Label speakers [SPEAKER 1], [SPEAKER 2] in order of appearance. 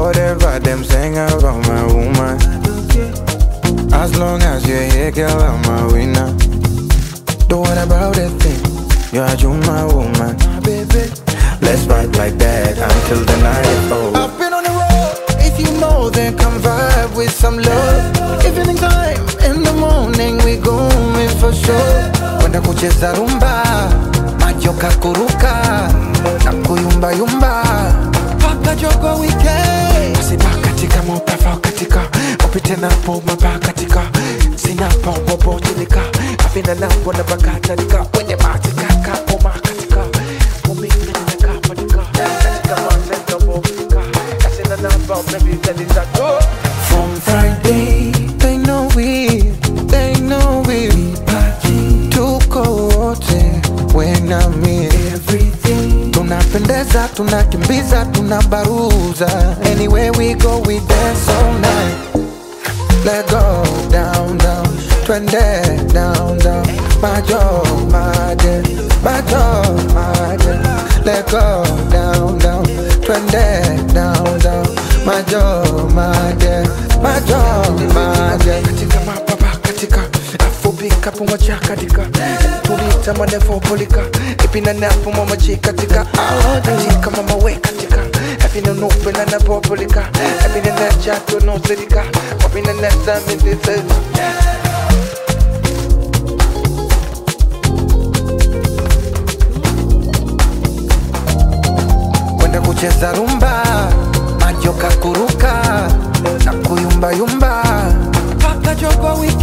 [SPEAKER 1] whatever them saying about my woman. As long as you're here, girl, I'm a winner. Don't worry about a thing. You're my woman, baby. Let's vibe like that until the night is over. I've been on the road. If you know, then come vibe with some love. Evening time, in the morning, we going for sure. Kwenda kucheza rumba, majoka kuruka, na kuyumba yumba, paka jogo weekend. Sipaka tika mopafa katika, opite na po mapaka tika. Sinapa wobo chilika, kapina na po na bakata tika. Wenye matika kapo makatika, umimi na kapa tika. Katika mwazendo bo tika, kasina na po maybe that is a go. From Friday, they know we party. Tuko wote, when I'm here. Everything tunapendeza, tunakimbiza, tunabaruza. Anywhere we go, we dance all night. Let go, down, down, twende, down, down. My job, my day, my job, my day. Let go, down, down, twende, down, down. My job, my day, my job, my day. Katika mapapa, katika afobika, pumacha katika. Tulita manefo polika, ipina napo mama chika katika. Katika mama we katika. Ipina nupe na napo polika, ipina na chato no zerika, ipina na zami dizeza. Kwenda kucheza rumba, majoka kuruka, na kuyumba yumba, paka jogo weekend.